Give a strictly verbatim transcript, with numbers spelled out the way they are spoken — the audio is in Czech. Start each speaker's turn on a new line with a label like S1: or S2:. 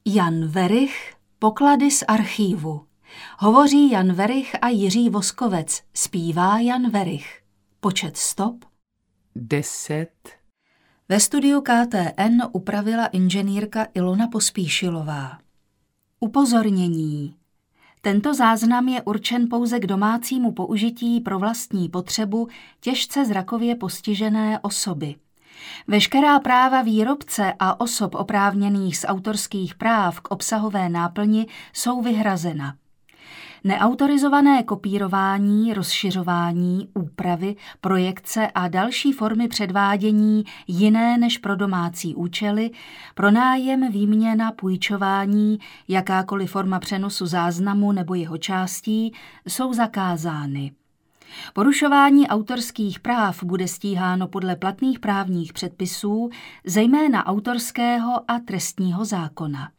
S1: Jan Werich, poklady z archívu. Hovoří Jan Werich a Jiří Voskovec, zpívá Jan Werich. Počet stop?
S2: Deset.
S1: Ve studiu K T N upravila inženýrka Ilona Pospíšilová. Upozornění. Tento záznam je určen pouze k domácímu použití pro vlastní potřebu těžce zrakově postižené osoby. Veškerá práva výrobce a osob oprávněných z autorských práv k obsahové náplni jsou vyhrazena. Neautorizované kopírování, rozšiřování, úpravy, projekce a další formy předvádění jiné než pro domácí účely, pronájem, výměna, půjčování, jakákoliv forma přenosu záznamu nebo jeho částí jsou zakázány. Porušování autorských práv bude stíháno podle platných právních předpisů, zejména autorského a trestního zákona.